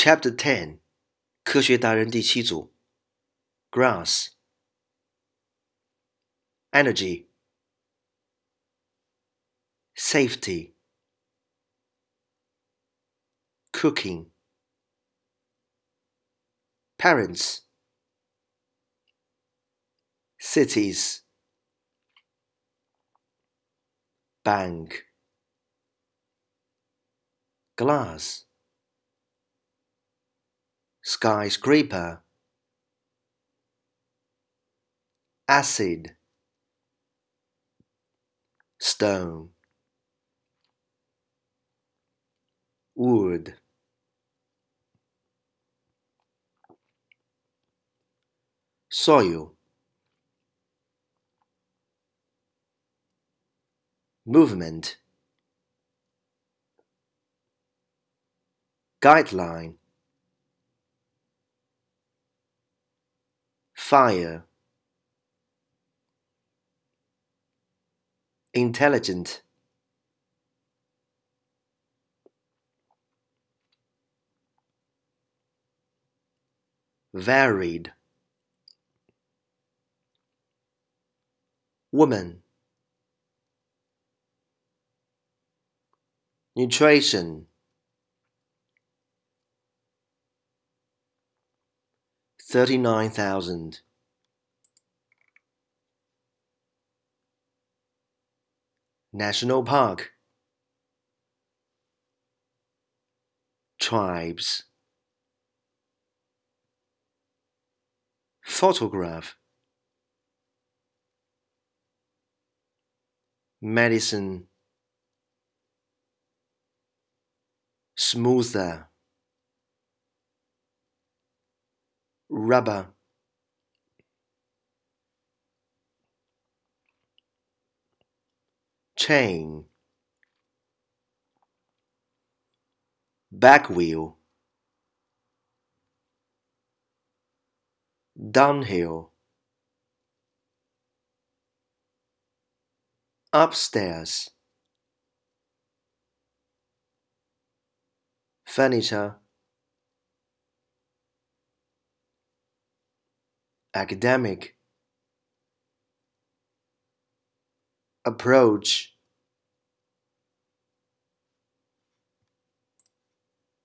Chapter 10 科学达人第七组 Grass Energy Safety Cooking Parents Cities Bank Glass Skyscraper Acid Stone Wood Soil Movement Guideline Fire Intelligent Varied Woman Nutrition 39,000 National Park Tribes Photograph Medicine Smoother Rubber Chain Back wheel Downhill Upstairs Furniture Academic Approach